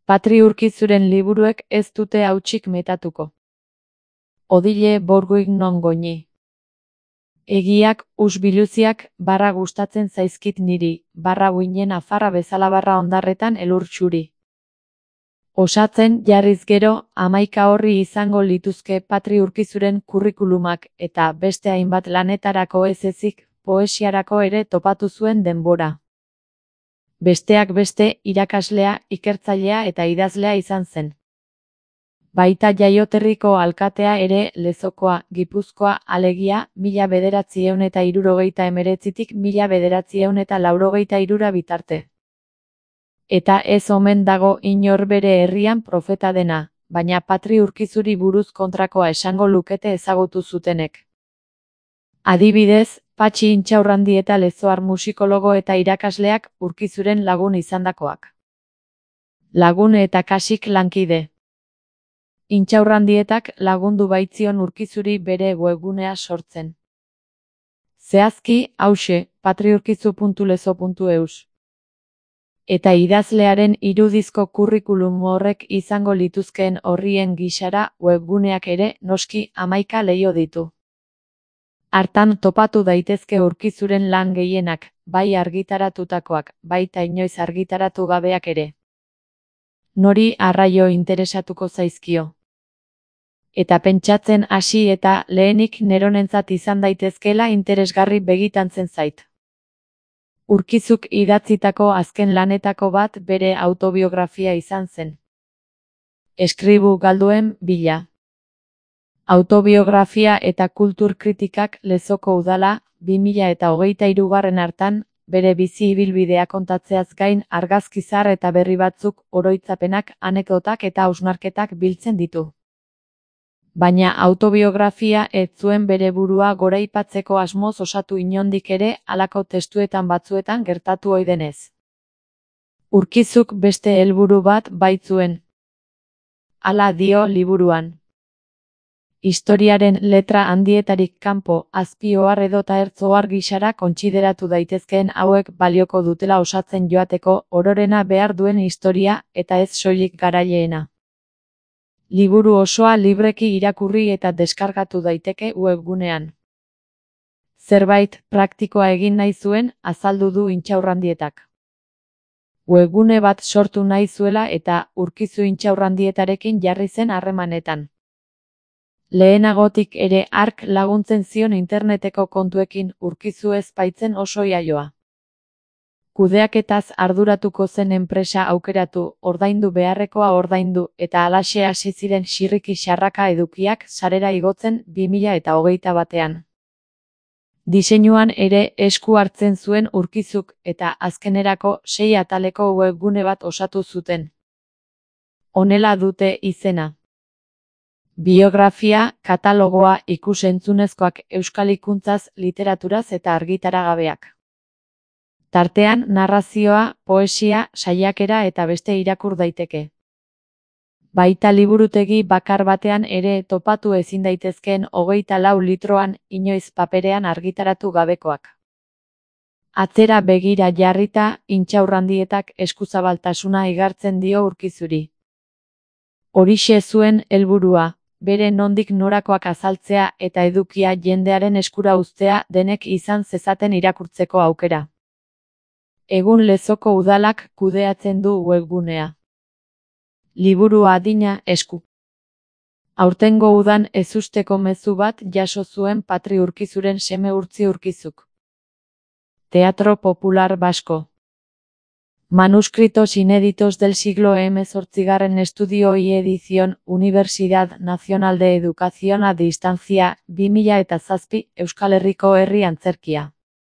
Patri Urkizuren liburuek ez dute hautsik metatuko. Odile borguik non goñi. Egiak, usbiluziak, barra gustatzen zaizkit niri, barra buinen afarra bezala barra ondarretan elur txuri. Osatzen jarriz gero, 11 horri izango lituzke Patri Urkizuren kurrikulumak eta beste hainbat lanetarako ez ezik, poesiarako ere topatu zuen denbora. Besteak beste, irakaslea, ikertzailea eta idazlea izan zen. Baita Jaioterriko alkatea ere Lezokoa, Gipuzkoa, alegia, 1969tik 1983 bitarte. Eta ez omen dago inor bere herrian profeta dena, baina Patri Urkizuri buruz kontrakoa esango lukete ezagutu zutenek. Adibidez, Patxi Intxaurrandieta lezoar musikologo eta irakasleak Urkizuren lagun izandakoak. Lagun eta kasik lankide. Intxaurrandietak lagundu baitzion Urkizuri bere webgunea sortzen. Zehazki, hauxe, patriurkizu.lezo.eus. Eta idazlearen irudizko kurrikulum horrek izango lituzkeen orrien gisara webguneak ere noski 11 leiho ditu. Hartan topatu daitezke Urkizuren lan gehienak, bai argitaratutakoak, baita inoiz argitaratu gabeak ere. Nori arraio interesatuko zaizkio. Eta pentsatzen hasi eta lehenik neronentzat izan daitezkela interesgarri begitantzen zait. Urkizuk idatzitako azken lanetako bat bere autobiografia izan zen. Eskribu galduen bila. Autobiografia eta kulturkritikak Lezoko udala, 2023 hartan, bere bizi ibilbidea kontatzeaz gain argazki-zahar eta berri batzuk, oroitzapenak, anekdotak eta hausnarketak biltzen ditu. Baina autobiografia ez zuen bere burua goraipatzeko asmoz osatu inondik ere halako testuetan batzuetan gertatu ohi denez. Urkizuk beste helburu bat baitzuen. Hala dio liburuan. Historiaren letra handietarik kanpo, azpi-ohar edota ertz-ohar gisara kontsideratu daitezkeen hauek balioko dutela osatzen joateko ororena behar duen historia eta ez soilik garaileena. Liburu osoa libreki irakurri eta deskargatu daiteke webgunean. Zerbait praktikoa egin nahi zuen azaldu du Intxaurrandietak. Webgune bat sortu nahi zuela eta Urkizu Intxaurrandietarekin jarri zen harremanetan. Lehenagotik ere hark laguntzen zion interneteko kontuekin Urkizu ez baitzen oso iaioa. Kudeaketaz arduratuko zen enpresa aukeratu, ordaindu beharrekoa ordaindu eta halaxe hasi ziren xirriki xarraka edukiak sarera igotzen 2021. Diseinuan ere esku hartzen zuen Urkizuk eta azkenerako 6 ataleko webgune bat osatu zuten. Honela dute izena. Biografia, katalogoa, ikus-entzunezkoak euskal hikuntzaz, literaturaz eta argitaragabeak. Tartean, narrazioa, poesia, saiakera eta beste irakur daiteke. Baita liburutegi bakar batean ere topatu ezin daitezkeen 24 litroan, inoiz paperean argitaratu gabekoak. Atzera begira jarrita, Intxaurrandietak eskuzabaltasuna igartzen dio Urkizuri. Horixe zuen helburua, bere nondik norakoak azaltzea eta edukia jendearen eskura uztea denek izan zezaten irakurtzeko aukera. Egun Lezoko udalak kudeatzen du webgunea. Liburu adina esku. Aurtengo udan ezusteko mezu bat jaso zuen Patri Urkizuren seme Urtzi Urkizuk. Teatro Popular Vasco. Manuscritos inéditos del siglo XVIII estudio y edición, Universidad Nacional de Educación a Distancia, 2007, Euskal Herriko herri antzerkia.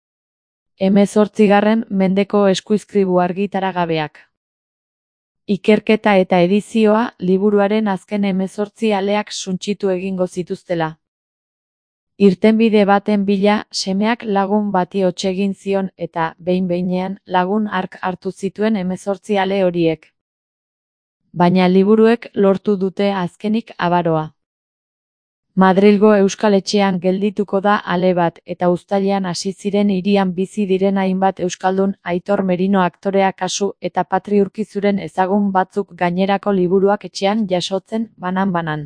18. mendeko eskuizkribu argitaragabeak. Ikerketa eta edizioa liburuaren azken 18 aleak suntsitu egingo zituztela. Irtenbide baten bila, semeak lagun bati hots egin zion eta, behin-behinean, lagun hark hartu zituen 18 ale horiek. Baina liburuek lortu dute azkenik abaroa. Madrilgo Euskal Etxean geldituko da ale bat eta uztailean hasi ziren hirian bizi diren hainbat euskaldun, Aitor Merino aktorea kasu eta Patri Urkizuren ezagun batzuk gainerako liburuak etxean jasotzen banan-banan.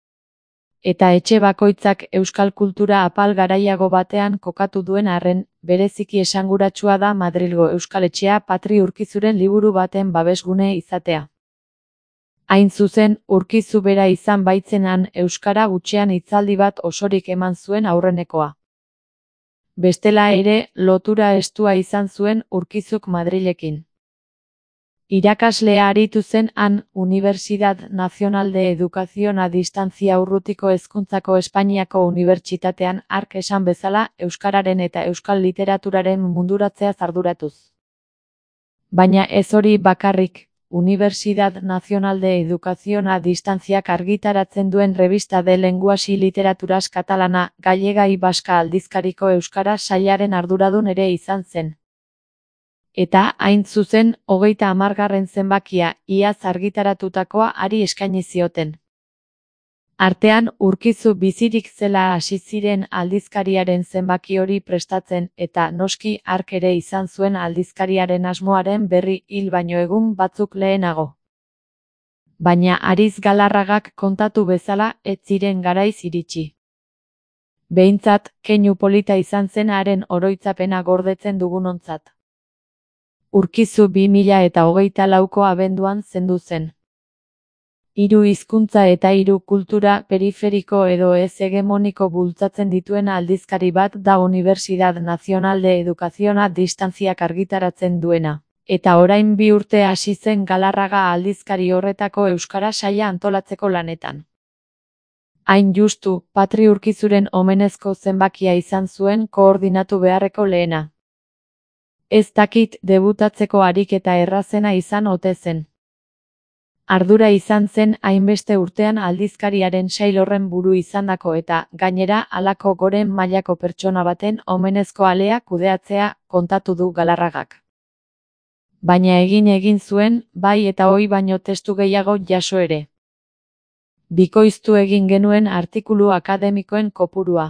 Eta etxe bakoitzak euskal kultura apal garaiago batean kokatu duen arren, bereziki esanguratsua da Madrilgo Euskal Etxea Patri Urkizuren liburu baten babesgune izatea. Hain zuzen, Urkizu bera izan baitzenan euskara hutsean hitzaldi bat osorik eman zuen aurrenekoa. Bestela ere, lotura estua izan zuen Urkizuk Madrilekin. Irakaslea aritu zen han, Universidad Nacional de Educación a Distancia Urrutiko Hezkuntzako Espainiako Unibertsitatean hark esan bezala euskararen eta euskal literaturaren munduratzeaz arduratuz. Baina ez hori bakarrik. Universidad Nacional de Educación a Distanciak argitaratzen duen Revista de Lenguas y Literaturas Catalana, Gallega y Vasca aldizkariko euskara sailaren arduradun ere izan zen. Eta, hain zuzen, 30. zenbakia, iaz argitaratutakoa hari eskaini zioten. Artean, Urkizu bizirik zela hasi ziren aldizkariaren zenbaki hori prestatzen eta noski hark ere izan zuen aldizkariaren asmoaren berri hil baino egun batzuk lehenago. Baina Ariz Galarragak kontatu bezala ez ziren garaiz iritsi. Behintzat, keinu polita izan zen haren oroitzapena gordetzen dugunontzat. Urkizu 2024ko abenduan zendu zen. 3 hizkuntza eta 3 kultura periferiko edo ez hegemoniko bultzatzen dituen aldizkari bat da Universidad Nacional de Educación a Distanciak argitaratzen duena. Eta orain 2 urte hasi zen Galarraga aldizkari horretako euskara saila antolatzeko lanetan. Hain justu, Patri Urkizuren omenezko zenbakia izan zuen koordinatu beharreko lehena. Ez dakit debutatzeko ariketa errazena izan ote zen. Ardura izan zen hainbeste urtean aldizkariaren sail horren buru izandako eta, gainera, halako goren mailako pertsona baten omenezko alea kudeatzea kontatu du Galarragak. Baina egin zuen, bai eta ohi baino testu gehiago jaso ere. Bikoiztu egin genuen artikulu akademikoen kopurua.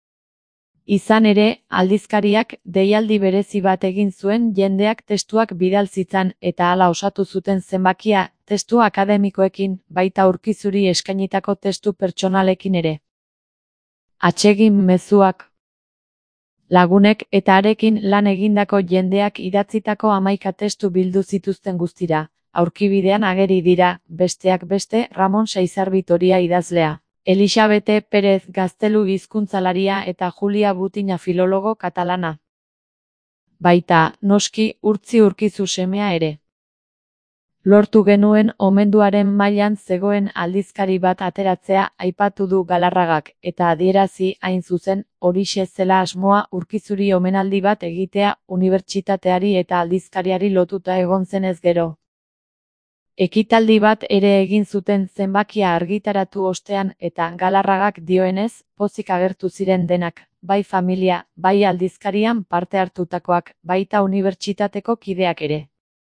Izan ere, aldizkariak deialdi berezi bat egin zuen jendeak testuak bidal zitzan eta hala osatu zuten zenbakia, testu akademikoekin, baita Urkizuri eskainitako testu pertsonalekin ere. Atsegin mezuak. Lagunek eta harekin lan egindako jendeak idatzitako 11 testu bildu zituzten guztira, aurkibidean ageri dira, besteak beste, Ramon Saizar Vitoria idazlea. Elisabete Pérez Gaztelu hizkuntzalaria eta Julia Butina filologo katalana. Baita, noski, Urtzi Urkizu semea ere. Lortu genuen omenduaren mailan zegoen aldizkari bat ateratzea aipatu du Galarragak eta adierazi hain zuzen horixe zela asmoa Urkizuri omenaldi bat egitea unibertsitateari eta aldizkariari lotuta egon zenez gero. Ekitaldi bat ere egin zuten zenbakia argitaratu ostean eta Galarragak dioenez, pozik agertu ziren denak, bai familia, bai aldizkarian parte hartutakoak, baita unibertsitateko kideak ere.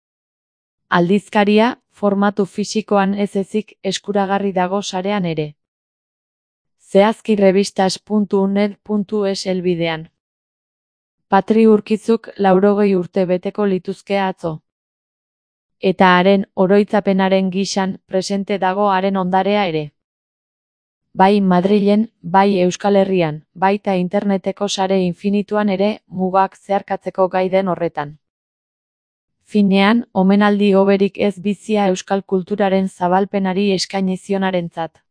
Aldizkaria, formatu fisikoan ez ezik eskuragarri dago sarean ere. Zehazki revistas.uned.es helbidean. Patri Urkizuk 80 urte beteko lituzke atzo. Eta haren oroitzapenaren gisan presente dago haren ondarea ere. Bai Madrilen, bai Euskal Herrian, baita interneteko sare infinituan ere mugak zeharkatzeko gai den horretan. Finean, omenaldi hoberik ez bizia euskal kulturaren zabalpenari eskaini zionarentzat.